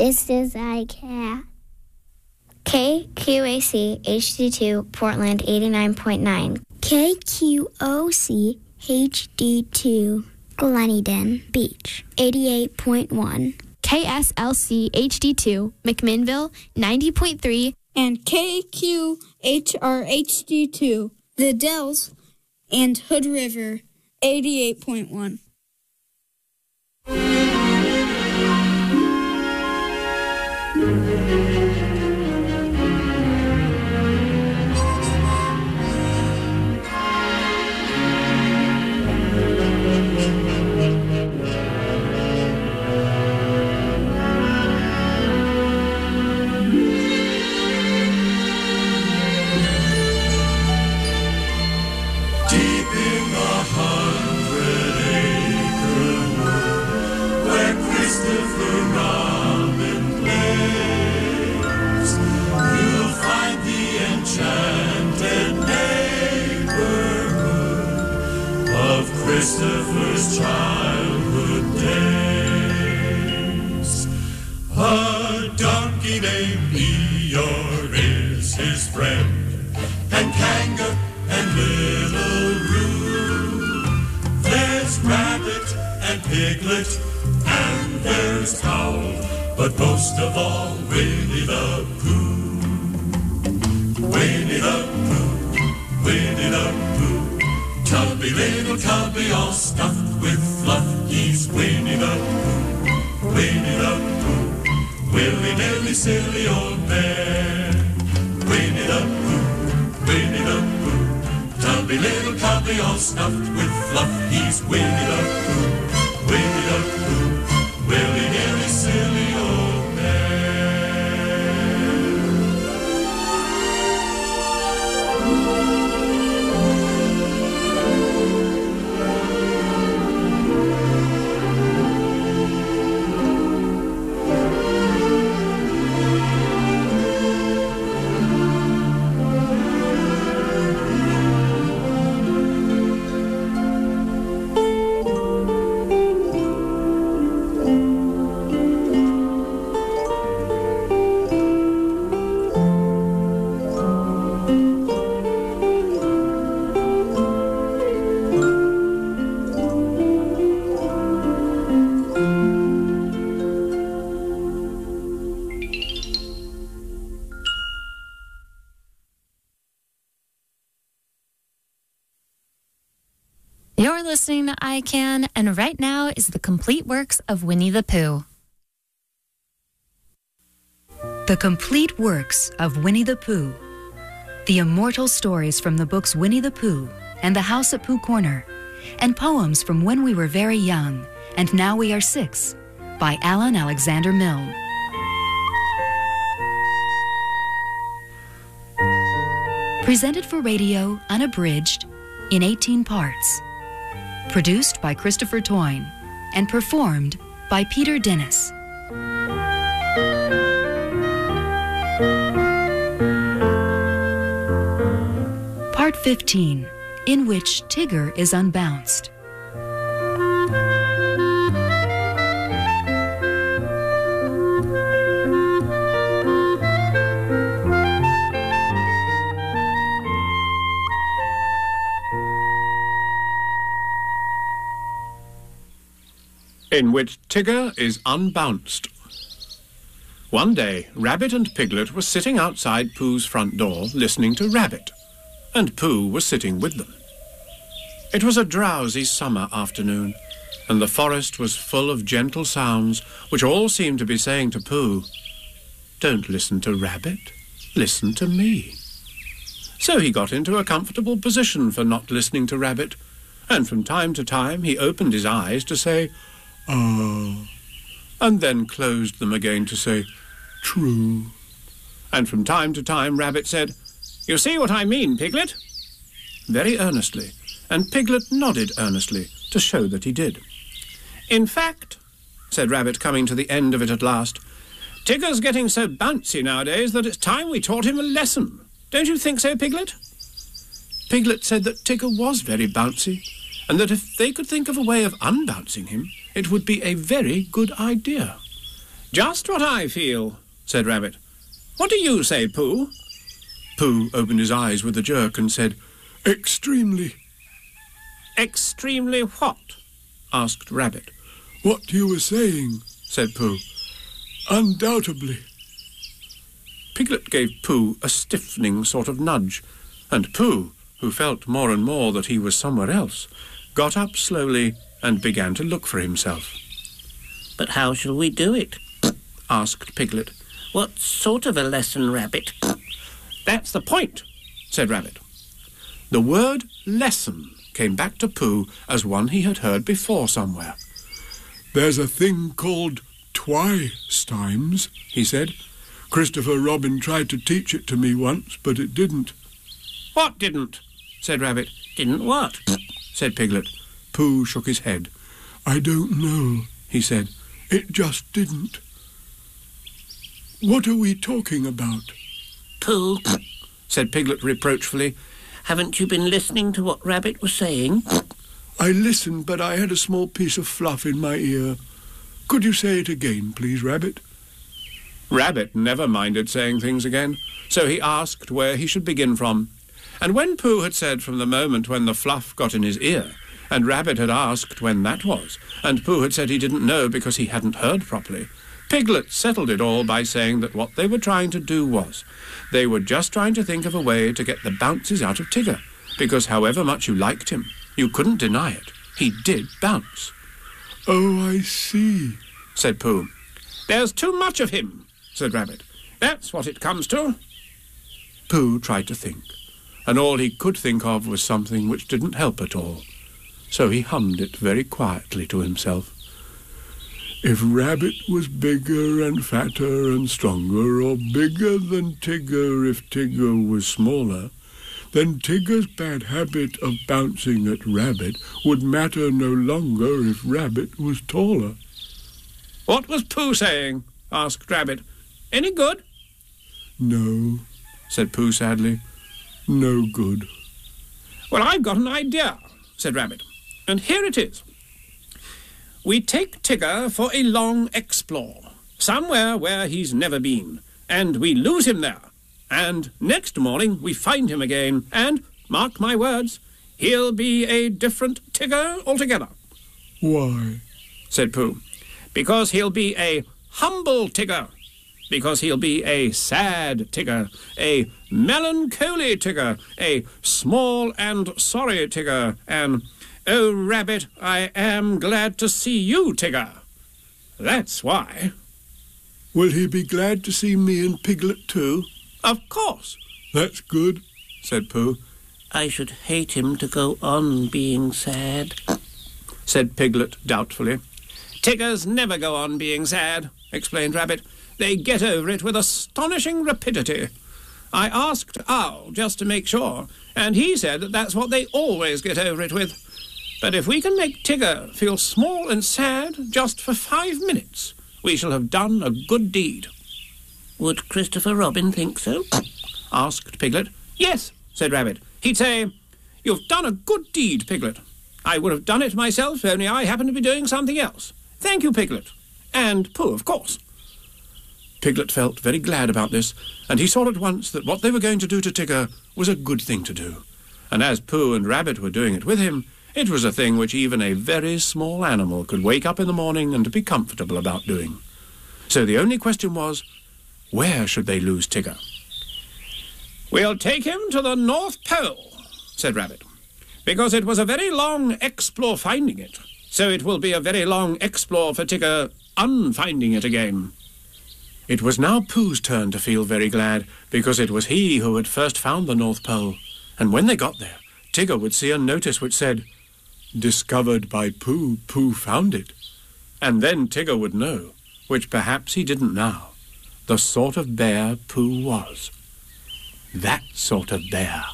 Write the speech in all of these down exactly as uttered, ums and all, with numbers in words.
This is iCat. K Q A C H D two, Portland eighty-nine point nine. K Q O C H D two, Gleneden Beach eighty-eight point one. K S L C H D two, McMinnville ninety point three. And K Q H R H D two, The Dells and Hood River eighty-eight point one. Christopher's childhood days. A donkey named Eeyore is his friend, and Kanga and Little Roo. There's Rabbit and Piglet, and there's Owl, but most of all, Winnie the Pooh. Winnie the Pooh, Winnie the Pooh. Tubby, little Tubby, all stuffed with fluff. He's Winnie the Pooh, Winnie the Pooh, willy-nilly, silly old bear. Winnie the Pooh, Winnie the Pooh, tubby, little Tubby, all stuffed with fluff. He's Winnie the Pooh, Winnie the Pooh, willy-nilly, silly old bear. You're listening to I Can, and right now is the complete works of Winnie the Pooh. The complete works of Winnie the Pooh. The immortal stories from the books Winnie the Pooh and The House at Pooh Corner, and poems from when we were very young and now we are six, by Alan Alexander Milne. Presented for radio, unabridged, in eighteen parts. Produced by Christopher Toyne and performed by Peter Dennis. Part fifteen, in which Tigger is unbounced. In which Tigger is unbounced. One day, Rabbit and Piglet were sitting outside Pooh's front door listening to Rabbit, and Pooh was sitting with them. It was a drowsy summer afternoon, and the forest was full of gentle sounds which all seemed to be saying to Pooh, "Don't listen to Rabbit, listen to me." So he got into a comfortable position for not listening to Rabbit, and from time to time he opened his eyes to say, "Ah," and then closed them again to say, "True." And from time to time Rabbit said, "You see what I mean, Piglet?" very earnestly, and Piglet nodded earnestly to show that he did. "In fact," said Rabbit, coming to the end of it at last, "Tigger's getting so bouncy nowadays that it's time we taught him a lesson. Don't you think so, Piglet?" Piglet said that Tigger was very bouncy, and that if they could think of a way of unbouncing him, it would be a very good idea. Just what I feel, said Rabbit. What do you say, Pooh? Pooh opened his eyes with a jerk and said, Extremely. Extremely what? Asked Rabbit. What you were saying, said Pooh. Undoubtedly. Piglet gave Pooh a stiffening sort of nudge, and Pooh, who felt more and more that he was somewhere else, got up slowly and began to look for himself. But how shall we do it? Asked Piglet. What sort of a lesson, Rabbit? That's the point, said Rabbit. The word lesson came back to Pooh as one he had heard before somewhere. There's a thing called twi-stimes, he said. Christopher Robin tried to teach it to me once, but it didn't. What didn't? Said Rabbit. Didn't what? Said Piglet. Pooh shook his head. I don't know, he said. It just didn't. What are we talking about? Pooh, said Piglet reproachfully. Haven't you been listening to what Rabbit was saying? I listened, but I had a small piece of fluff in my ear. Could you say it again, please, Rabbit? Rabbit never minded saying things again, so he asked where he should begin from. And when Pooh had said from the moment when the fluff got in his ear, and Rabbit had asked when that was, and Pooh had said he didn't know because he hadn't heard properly, Piglet settled it all by saying that what they were trying to do was, they were just trying to think of a way to get the bounces out of Tigger, because however much you liked him, you couldn't deny it. He did bounce. Oh, I see, said Pooh. There's too much of him, said Rabbit. That's what it comes to. Pooh tried to think, and all he could think of was something which didn't help at all. So he hummed it very quietly to himself. If Rabbit was bigger and fatter and stronger, or bigger than Tigger if Tigger was smaller, then Tigger's bad habit of bouncing at Rabbit would matter no longer if Rabbit was taller. What was Pooh saying? Asked Rabbit. Any good? No, said Pooh sadly. No good. Well, I've got an idea, said Rabbit, and here it is. We take Tigger for a long explore, somewhere where he's never been, and we lose him there. And next morning we find him again, and, mark my words, he'll be a different Tigger altogether. Why? Said Pooh. Because he'll be a humble Tigger. Because he'll be a sad Tigger, a melancholy Tigger, a small and sorry Tigger, and, oh, Rabbit, I am glad to see you, Tigger. That's why. Will he be glad to see me and Piglet too? Of course. That's good, said Pooh. I should hate him to go on being sad, said Piglet doubtfully. Tiggers never go on being sad, explained Rabbit. They get over it with astonishing rapidity. I asked Owl just to make sure, and he said that that's what they always get over it with. But if we can make Tigger feel small and sad just for five minutes, we shall have done a good deed. Would Christopher Robin think so? Asked Piglet. Yes, said Rabbit. He'd say, You've done a good deed, Piglet. I would have done it myself, only I happen to be doing something else. Thank you, Piglet. And Pooh, of course. Piglet felt very glad about this, and he saw at once that what they were going to do to Tigger was a good thing to do. And as Pooh and Rabbit were doing it with him, it was a thing which even a very small animal could wake up in the morning and be comfortable about doing. So the only question was, where should they lose Tigger? We'll take him to the North Pole, said Rabbit, because it was a very long explore finding it, so it will be a very long explore for Tigger unfinding it again. It was now Pooh's turn to feel very glad, because it was he who had first found the North Pole, and when they got there, Tigger would see a notice which said, Discovered by Pooh, Pooh found it. And then Tigger would know, which perhaps he didn't now, the sort of bear Pooh was. That sort of bear.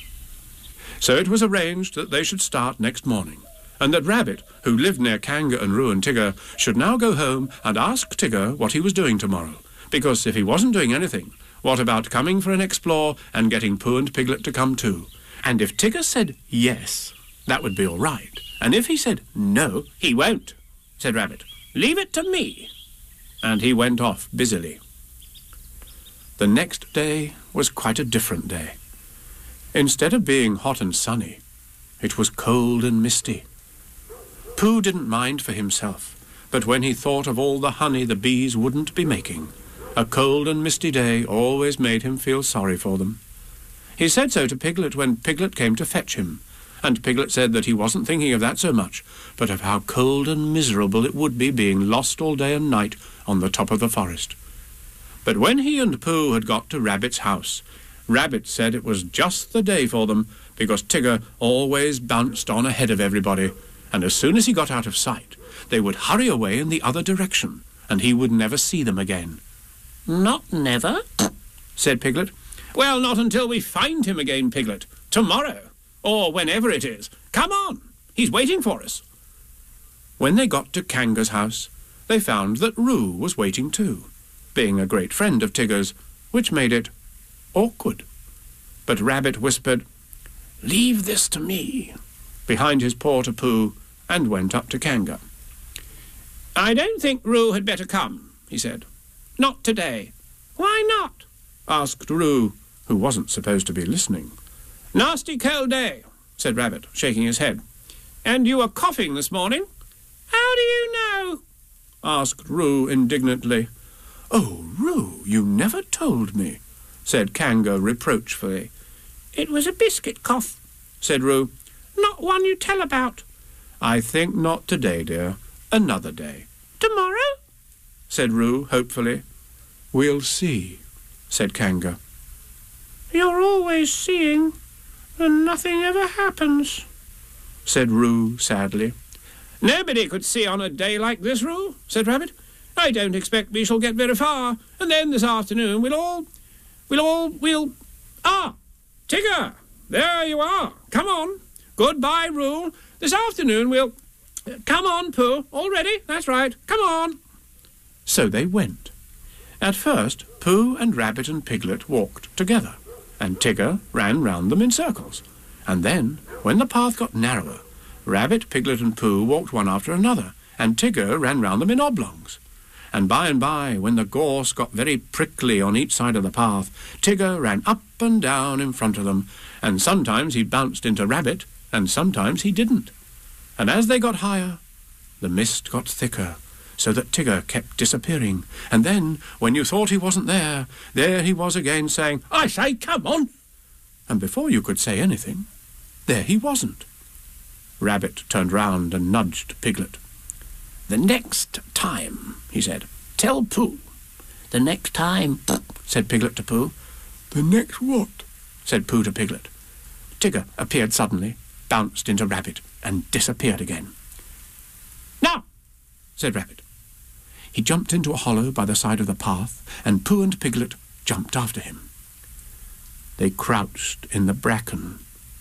So it was arranged that they should start next morning, and that Rabbit, who lived near Kanga and Roo and Tigger, should now go home and ask Tigger what he was doing tomorrow, because if he wasn't doing anything, what about coming for an explore and getting Pooh and Piglet to come too? And if Tigger said yes, that would be all right, and if he said no, he won't, said Rabbit. Leave it to me. and he went off busily. The next day was quite a different day. Instead of being hot and sunny, it was cold and misty. Pooh didn't mind for himself, but when he thought of all the honey the bees wouldn't be making, a cold and misty day always made him feel sorry for them. He said so to Piglet when Piglet came to fetch him, and Piglet said that he wasn't thinking of that so much, but of how cold and miserable it would be being lost all day and night on the top of the forest. But when he and Pooh had got to Rabbit's house, Rabbit said it was just the day for them, because Tigger always bounced on ahead of everybody, and as soon as he got out of sight, they would hurry away in the other direction, and he would never see them again. Not never, said Piglet. Well, not until we find him again, Piglet. Tomorrow, or whenever it is. Come on, he's waiting for us. When they got to Kanga's house, they found that Roo was waiting too, being a great friend of Tigger's, which made it awkward. But Rabbit whispered, "Leave this to me," behind his paw to Pooh, and went up to Kanga. "I don't think Roo had better come," he said. "Not today." "Why not?" asked Roo, who wasn't supposed to be listening. "Nasty cold day," said Rabbit, shaking his head. "And you were coughing this morning." "How do you know?" asked Roo indignantly. "Oh, Roo, you never told me," said Kanga reproachfully. "It was a biscuit cough," said Roo. "Not one you tell about." "I think not today, dear. Another day." "Tomorrow?" said Roo hopefully. "We'll see," said Kanga. "You're always seeing, and nothing ever happens," said Roo sadly. "Nobody could see on a day like this, Roo," said Rabbit. "I don't expect we shall get very far, and then this afternoon we'll all... we'll all... we'll... Ah! Tigger! There you are! Come on! Goodbye, Roo! This afternoon we'll... Come on, Pooh! All ready? That's right! Come on!" So they went. At first, Pooh and Rabbit and Piglet walked together, and Tigger ran round them in circles. And then, when the path got narrower, Rabbit, Piglet and Pooh walked one after another, and Tigger ran round them in oblongs. And by and by, when the gorse got very prickly on each side of the path, Tigger ran up and down in front of them, and sometimes he bounced into Rabbit, and sometimes he didn't. And as they got higher, the mist got thicker, so that Tigger kept disappearing. And then, when you thought he wasn't there, there he was again saying, "I say, come on!" And before you could say anything, there he wasn't. Rabbit turned round and nudged Piglet. "The next time," he said, "tell Pooh." The next time, said Piglet to Pooh. "The next what?" said Pooh to Piglet. Tigger appeared suddenly, bounced into Rabbit, and disappeared again. "Now," said Rabbit. He jumped into a hollow by the side of the path, and Pooh and Piglet jumped after him. They crouched in the bracken,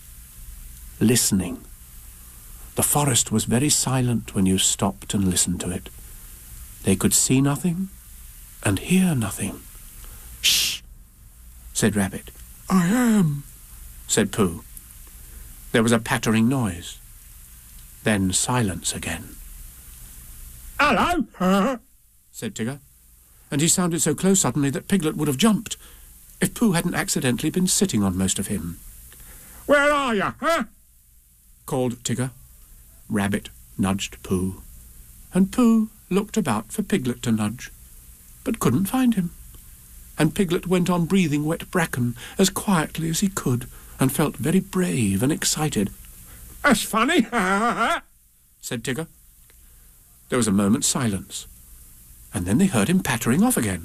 listening. The forest was very silent when you stopped and listened to it. They could see nothing and hear nothing. "Shh!" said Rabbit. "I am," said Pooh. There was a pattering noise. Then silence again. "Hello!" Huh? said Tigger, and he sounded so close suddenly that Piglet would have jumped if Pooh hadn't accidentally been sitting on most of him. "Where are you, huh?" called Tigger. Rabbit nudged Pooh, and Pooh looked about for Piglet to nudge, but couldn't find him. And Piglet went on breathing wet bracken as quietly as he could, and felt very brave and excited. "That's funny," said Tigger. There was a moment's silence, and then they heard him pattering off again.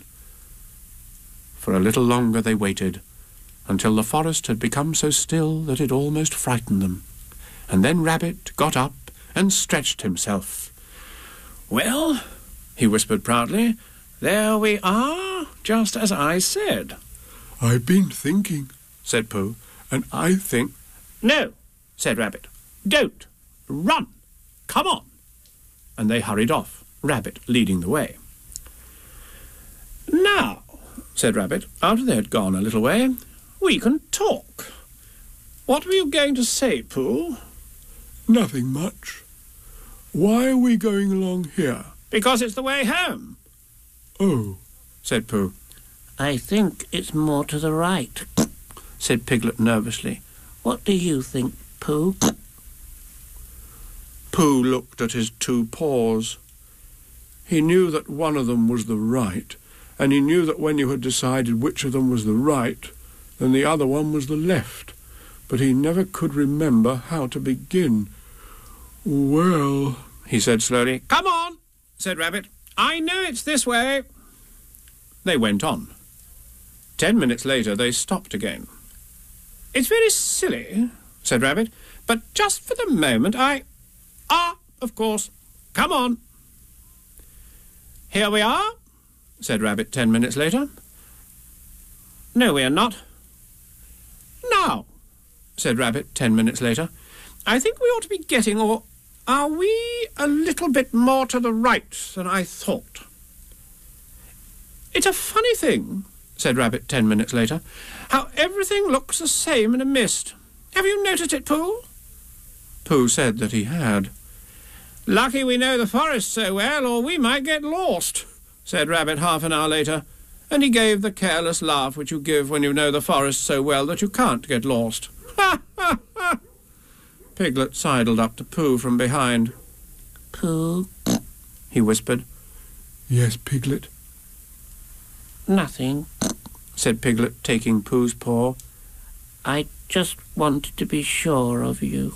For a little longer they waited, until the forest had become so still that it almost frightened them. And then Rabbit got up and stretched himself. "Well," he whispered proudly, "there we are, just as I said." "I've been thinking," said Pooh, "and I think—" "No," said Rabbit. "Don't. Run. Come on." And they hurried off, Rabbit leading the way. "Now," said Rabbit, after they had gone a little way, "we can talk. What were you going to say, Pooh?" "Nothing much. Why are we going along here?" "Because it's the way home." Oh, said Pooh. I think it's more to the right, said Piglet nervously. What do you think, Pooh? Pooh looked at his two paws. He knew that one of them was the right, and he knew that when you had decided which of them was the right, then the other one was the left. But he never could remember how to begin. Well, he said slowly. Come on, said Rabbit. I know it's this way. They went on. Ten minutes later they stopped again. It's very silly, said Rabbit, but just for the moment I... Ah, of course. Come on. Here we are, said Rabbit ten minutes later. No, we are not. Now, said Rabbit ten minutes later, I think we ought to be getting, or are we a little bit more to the right than I thought? It's a funny thing, said Rabbit ten minutes later, how everything looks the same in a mist. Have you noticed it, Pooh? Pooh said that he had. Lucky we know the forest so well, or we might get lost, said Rabbit half an hour later, and he gave the careless laugh which you give when you know the forest so well that you can't get lost. Ha, ha, ha! Piglet sidled up to Pooh from behind. Pooh, he whispered. Yes, Piglet? Nothing, said Piglet, taking Pooh's paw. I just wanted to be sure of you.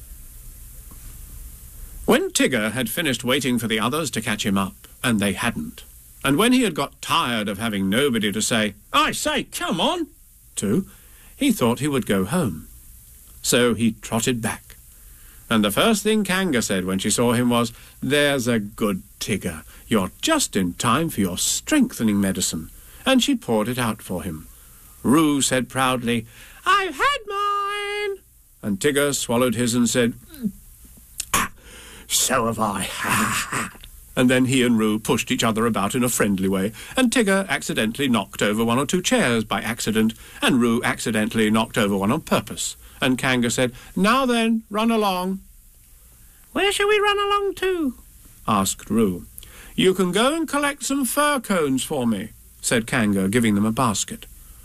When Tigger had finished waiting for the others to catch him up, and they hadn't, and when he had got tired of having nobody to say, I say, come on, to, he thought he would go home. So he trotted back. And the first thing Kanga said when she saw him was, There's a good Tigger. You're just in time for your strengthening medicine. And she poured it out for him. Roo said proudly, I've had mine. And Tigger swallowed his and said, ah, so have I. And then he and Roo pushed each other about in a friendly way, and Tigger accidentally knocked over one or two chairs by accident, and Roo accidentally knocked over one on purpose. And Kanga said, Now then, run along. Where shall we run along to? Asked Roo. You can go and collect some fir cones for me, said Kanga, giving them a basket.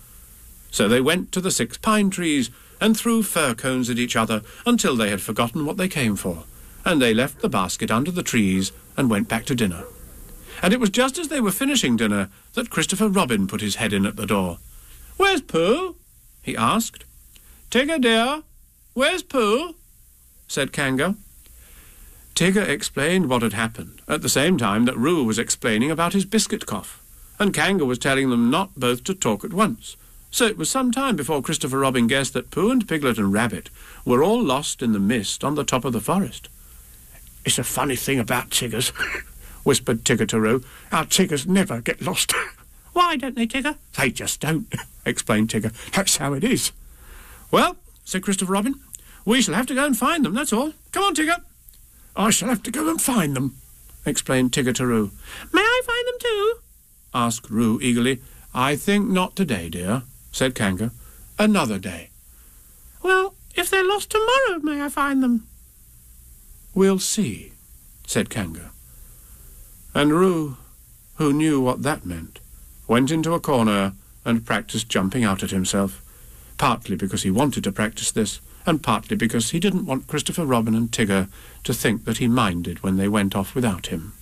So they went to the six pine trees and threw fir cones at each other until they had forgotten what they came for, and they left the basket under the trees and went back to dinner. And it was just as they were finishing dinner that Christopher Robin put his head in at the door. Where's Pooh? He asked. Tigger, dear, where's Pooh? Said Kanga. Tigger explained what had happened, at the same time that Roo was explaining about his biscuit cough, and Kanga was telling them not both to talk at once. So it was some time before Christopher Robin guessed that Pooh and Piglet and Rabbit were all lost in the mist on the top of the forest. It's a funny thing about Tiggers, whispered Tigger to Roo. Our Tiggers never get lost. Why don't they, Tigger? They just don't, explained Tigger. That's how it is. Well, said Christopher Robin, we shall have to go and find them, that's all. Come on, Tigger. I shall have to go and find them, explained Tigger to Roo. May I find them too? Asked Roo eagerly. I think not today, dear, said Kanga. Another day. Well, if they're lost tomorrow, may I find them? We'll see, said Kanga. And Roo, who knew what that meant, went into a corner and practised jumping out at himself, partly because he wanted to practice this, and partly because he didn't want Christopher Robin and Tigger to think that he minded when they went off without him.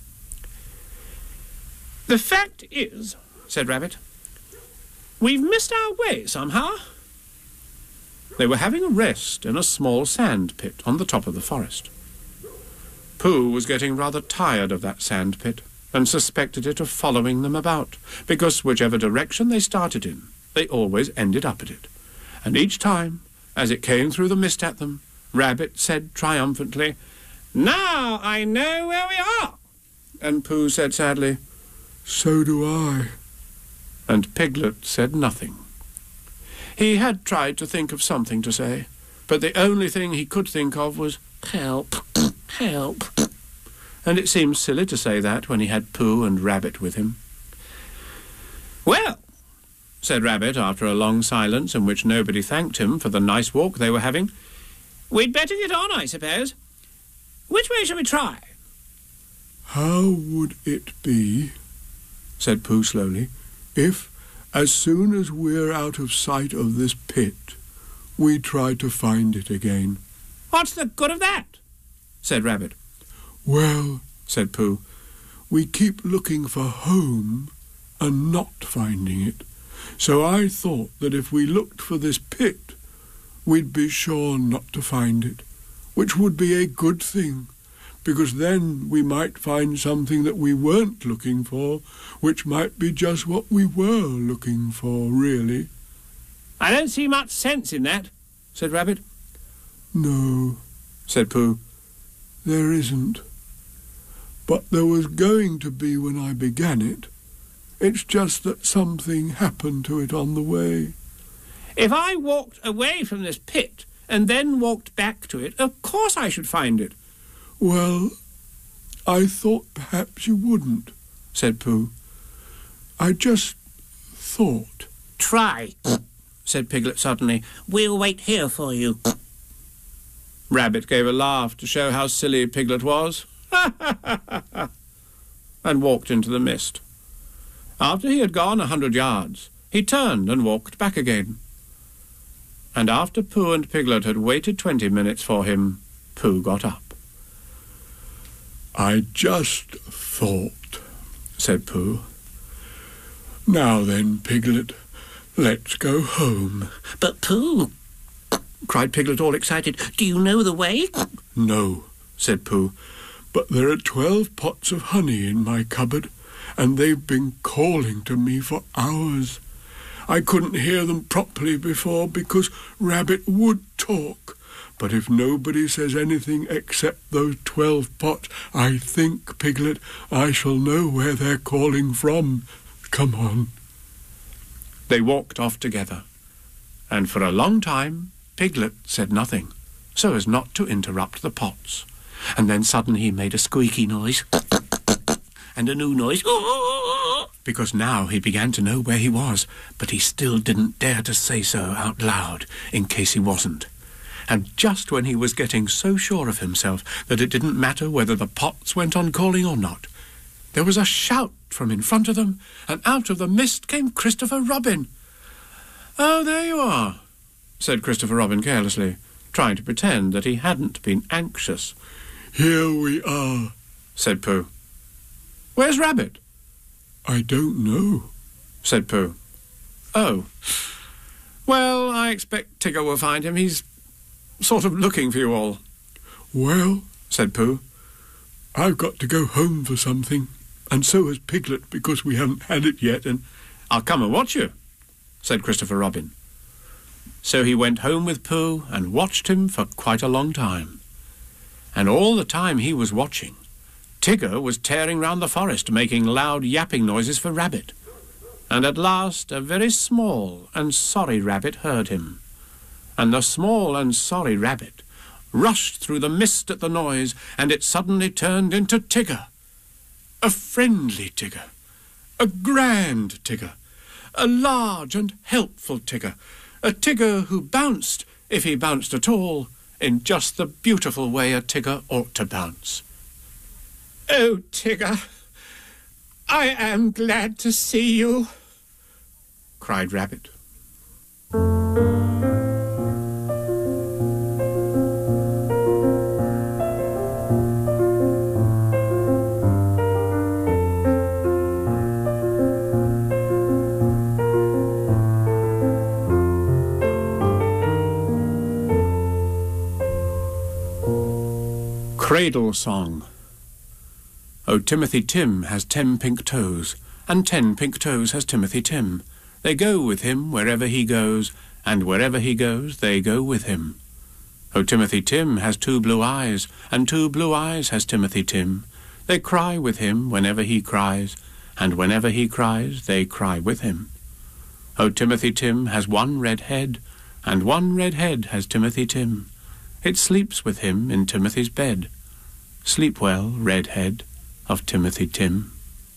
The fact is, said Rabbit, we've missed our way somehow. They were having a rest in a small sand pit on the top of the forest. Pooh was getting rather tired of that sand pit and suspected it of following them about, because whichever direction they started in, they always ended up at it. And each time, as it came through the mist at them, Rabbit said triumphantly, Now I know where we are. And Pooh said sadly, So do I. And Piglet said nothing. He had tried to think of something to say, but the only thing he could think of was, Help, help. And it seemed silly to say that when he had Pooh and Rabbit with him. Well, said Rabbit after a long silence in which nobody thanked him for the nice walk they were having, we'd better get on, I suppose. Which way shall we try? How would it be said Pooh slowly, if, as soon as we're out of sight of this pit, we try to find it again. What's the good of that? Said Rabbit. Well, said Pooh, we keep looking for home and not finding it. So I thought that if we looked for this pit, we'd be sure not to find it, which would be a good thing, because then we might find something that we weren't looking for, which might be just what we were looking for, really. I don't see much sense in that, said Rabbit. No, said Pooh, there isn't. But there was going to be when I began it. It's just that something happened to it on the way. If I walked away from this pit and then walked back to it, of course I should find it. Well, I thought perhaps you wouldn't, said Pooh. I just thought. Try, said Piglet suddenly. We'll wait here for you. Rabbit gave a laugh to show how silly Piglet was, and walked into the mist. After he had gone a hundred yards, he turned and walked back again. And after Pooh and Piglet had waited twenty minutes for him, Pooh got up. I just thought, said Pooh. Now then, Piglet, let's go home. But Pooh, cried Piglet all excited, do you know the way? No, said Pooh, but there are twelve pots of honey in my cupboard, and they've been calling to me for hours. I couldn't hear them properly before because Rabbit would talk, but if nobody says anything except those twelve pots, I think, Piglet, I shall know where they're calling from. Come on. They walked off together, and for a long time Piglet said nothing, so as not to interrupt the pots. And then suddenly he made a squeaky noise and a new noise, because now he began to know where he was, but he still didn't dare to say so out loud in case he wasn't. And just when he was getting so sure of himself that it didn't matter whether the pots went on calling or not, there was a shout from in front of them, and out of the mist came Christopher Robin. "Oh, there you are," said Christopher Robin carelessly, trying to pretend that he hadn't been anxious. "Here we are," said Pooh. "Where's Rabbit?" "I don't know," said Pooh. "Oh. Well, I expect Tigger will find him. He's sort of looking for you all." "Well," said Pooh, "I've got to go home for something, and so has Piglet, because we haven't had it yet, and—" "I'll come and watch you," said Christopher Robin. So he went home with Pooh and watched him for quite a long time. And all the time he was watching, Tigger was tearing round the forest, making loud yapping noises for Rabbit. And at last a very small and sorry rabbit heard him. And the small and sorry rabbit rushed through the mist at the noise, and it suddenly turned into Tigger. A friendly Tigger, a grand Tigger, a large and helpful Tigger, a Tigger who bounced, if he bounced at all, in just the beautiful way a Tigger ought to bounce. "Oh, Tigger, I am glad to see you," cried Rabbit. Cradle Song. Oh, Timothy Tim has ten pink toes, and ten pink toes has Timothy Tim. They go with him wherever he goes, and wherever he goes they go with him. Oh, Timothy Tim has two blue eyes, and two blue eyes has Timothy Tim. They cry with him whenever he cries, and whenever he cries they cry with him. Oh, Timothy Tim has one red head, and one red head has Timothy Tim. It sleeps with him in Timothy's bed. Sleep well, red head of Timothy Tim.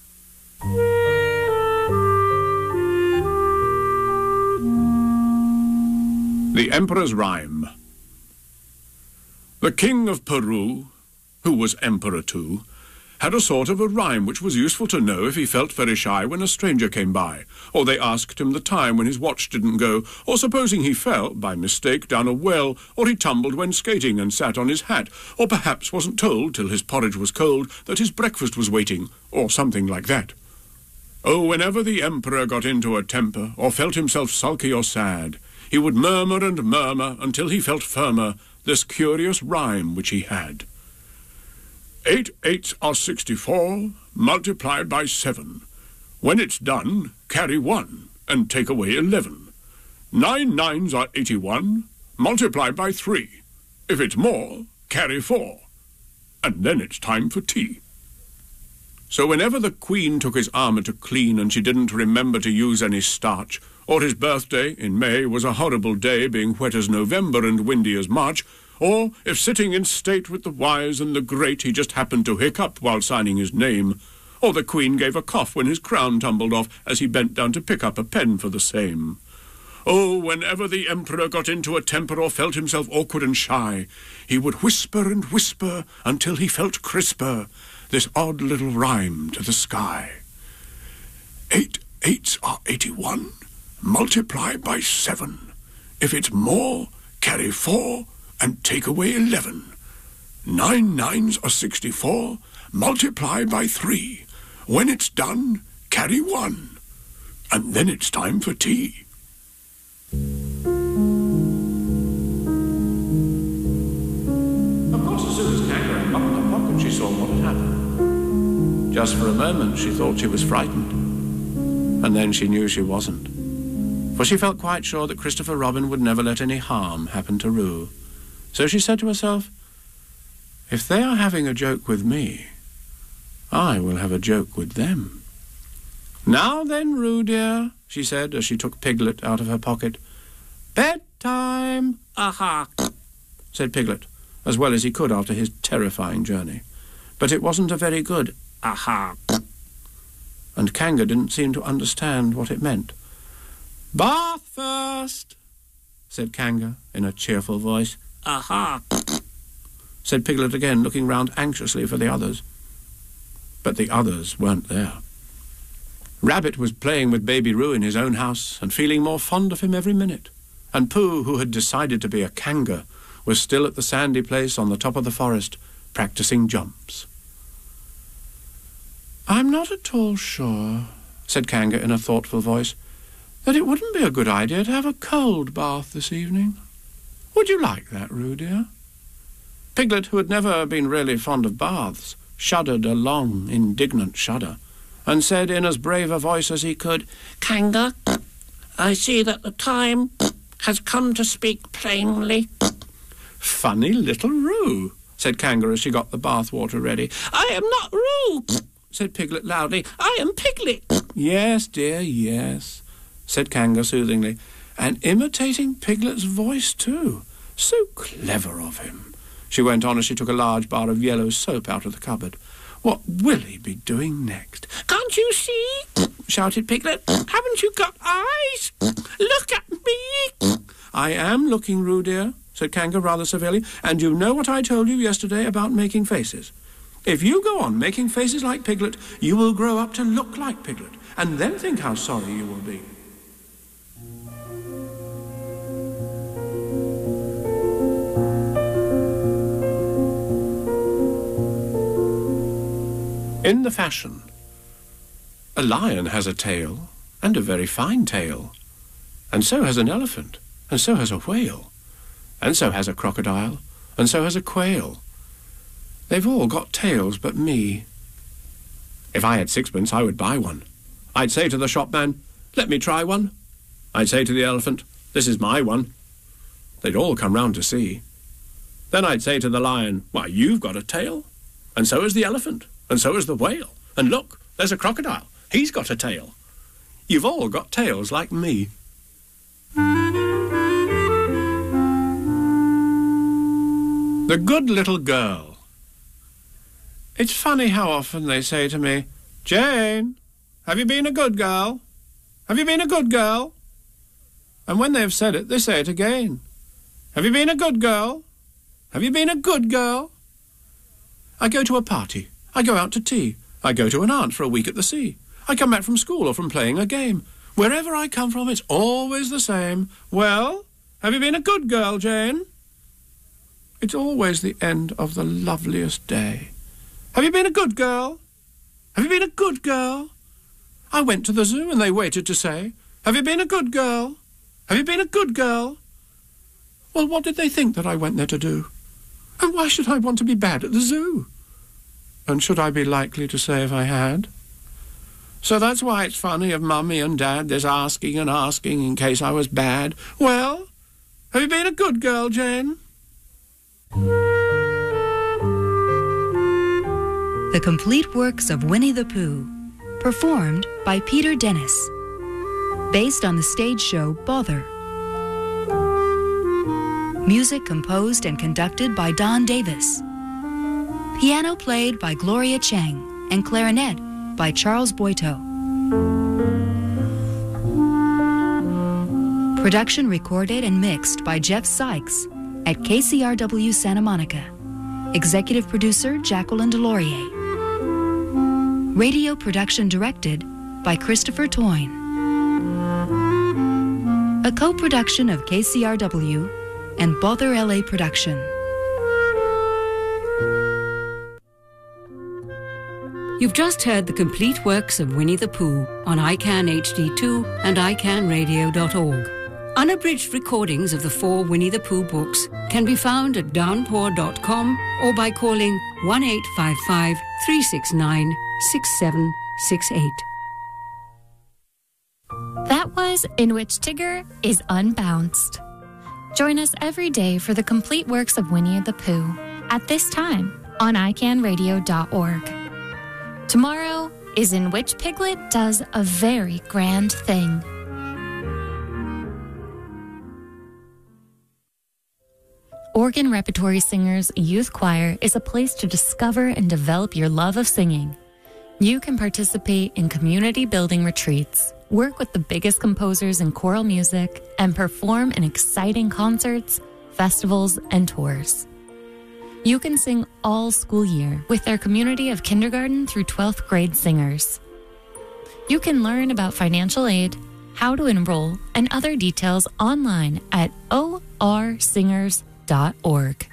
The Emperor's Rhyme. The King of Peru, who was emperor too, had a sort of a rhyme which was useful to know if he felt very shy when a stranger came by, or they asked him the time when his watch didn't go, or supposing he fell, by mistake, down a well, or he tumbled when skating and sat on his hat, or perhaps wasn't told till his porridge was cold that his breakfast was waiting, or something like that. Oh, whenever the Emperor got into a temper, or felt himself sulky or sad, he would murmur and murmur until he felt firmer this curious rhyme which he had. Eight eights are sixty-four, multiplied by seven. When it's done, carry one, and take away eleven. Nine nines are eighty-one, multiplied by three. If it's more, carry four. And then it's time for tea. So whenever the Queen took his armour to clean and she didn't remember to use any starch, or his birthday in May was a horrible day, being wet as November and windy as March, or if sitting in state with the wise and the great he just happened to hiccup while signing his name, or the Queen gave a cough when his crown tumbled off as he bent down to pick up a pen for the same. Oh, whenever the Emperor got into a temper or felt himself awkward and shy, he would whisper and whisper until he felt crisper this odd little rhyme to the sky. Eight eights are eighty-one, multiply by seven. If it's more, carry four, and take away eleven. Nine nines are sixty-four, multiply by three. When it's done, carry one. And then it's time for tea. Of course, as soon as Kangaroo unlocked her pocket, she saw what had happened. Just for a moment, she thought she was frightened. And then she knew she wasn't. For she felt quite sure that Christopher Robin would never let any harm happen to Roo. So she said to herself, if they are having a joke with me, I will have a joke with them. Now then, Roo, dear, she said as she took Piglet out of her pocket. Bedtime! Aha! Said Piglet, as well as he could after his terrifying journey. But it wasn't a very good aha. And Kanga didn't seem to understand what it meant. Bath first, said Kanga in a cheerful voice. Aha, said Piglet again, looking round anxiously for the others. But the others weren't there. Rabbit was playing with Baby Roo in his own house and feeling more fond of him every minute. And Pooh, who had decided to be a Kanga, was still at the sandy place on the top of the forest, practicing jumps. I'm not at all sure, said Kanga in a thoughtful voice, that it wouldn't be a good idea to have a cold bath this evening. Would you like that, Roo, dear? Piglet, who had never been really fond of baths, shuddered a long, indignant shudder, and said in as brave a voice as he could, Kanga, I see that the time has come to speak plainly. Funny little Roo, said Kanga as she got the bath water ready. I am not Roo, said Piglet loudly. I am Piglet. Yes, dear, yes, said Kanga soothingly, and imitating Piglet's voice too. So clever of him. She went on as she took a large bar of yellow soap out of the cupboard. What will he be doing next? Can't you see? Shouted Piglet. Haven't you got eyes? Look at me. I am looking, Roo, dear, said Kanga rather severely, and you know what I told you yesterday about making faces. If you go on making faces like Piglet, you will grow up to look like Piglet, and then think how sorry you will be. In the fashion, a lion has a tail, and a very fine tail, and so has an elephant, and so has a whale, and so has a crocodile, and so has a quail. They've all got tails but me. If I had sixpence, I would buy one. I'd say to the shopman, let me try one. I'd say to the elephant, this is my one. They'd all come round to see. Then I'd say to the lion, why, you've got a tail, and so has the elephant. And so is the whale. And look, there's a crocodile. He's got a tail. You've all got tails like me. The Good Little Girl. It's funny how often they say to me, Jane, have you been a good girl? Have you been a good girl? And when they have said it, they say it again. Have you been a good girl? Have you been a good girl? I go to a party, I go out to tea. I go to an aunt for a week at the sea. I come back from school or from playing a game. Wherever I come from, it's always the same. Well, have you been a good girl, Jane? It's always the end of the loveliest day. Have you been a good girl? Have you been a good girl? I went to the zoo and they waited to say, have you been a good girl? Have you been a good girl? Well, what did they think that I went there to do? And why should I want to be bad at the zoo? And should I be likely to say if I had? So that's why it's funny of Mummy and Dad there's asking and asking in case I was bad. Well, have you been a good girl, Jane? The Complete Works of Winnie the Pooh, performed by Peter Dennis, based on the stage show Bother. Music composed and conducted by Don Davis. Piano played by Gloria Chang and clarinet by Charles Boito. Production recorded and mixed by Jeff Sykes at K C R W Santa Monica. Executive producer Jacqueline Delorier. Radio production directed by Christopher Toyne. A co-production of K C R W and Bother L A Production. You've just heard the complete works of Winnie the Pooh on I CAN H D two and I can radio dot org. Unabridged recordings of the four Winnie the Pooh books can be found at downpour dot com or by calling one eight five five, three six nine, six seven six eight. That was In Which Tigger is Unbounced. Join us every day for the complete works of Winnie the Pooh at this time on I can radio dot org. Tomorrow is In Which Piglet Does a Very Grand Thing. Oregon Repertory Singers Youth Choir is a place to discover and develop your love of singing. You can participate in community building retreats, work with the biggest composers in choral music, and perform in exciting concerts, festivals, and tours. You can sing all school year with their community of kindergarten through twelfth grade singers. You can learn about financial aid, how to enroll, and other details online at o r singers dot org.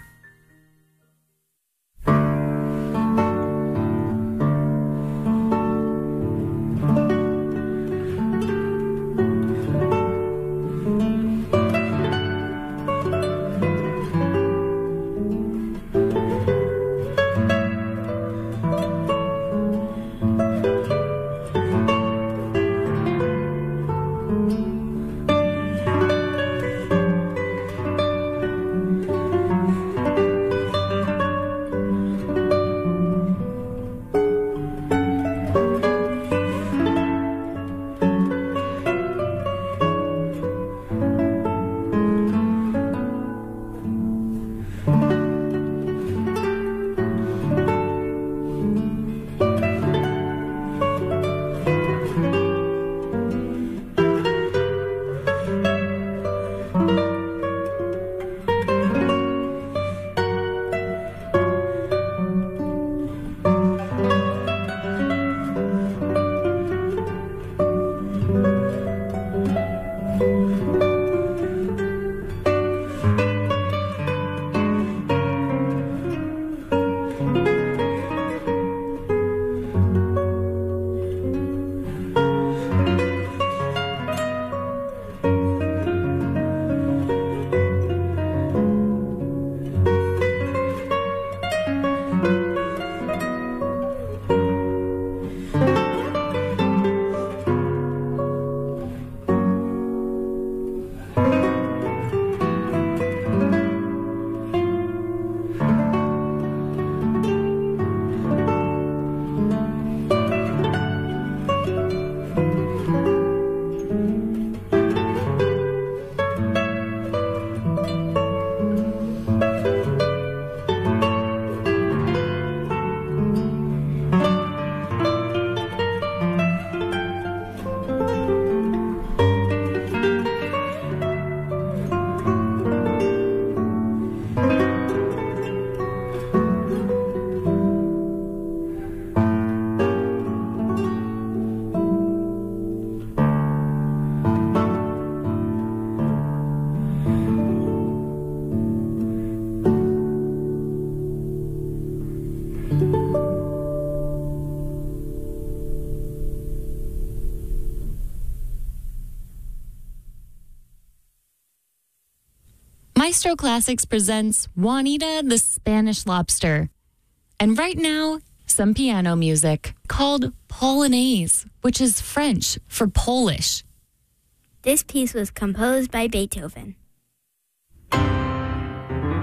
Maestro Classics presents Juanita the Spanish Lobster. And right now, some piano music called Polonaise, which is French for Polish. This piece was composed by Beethoven.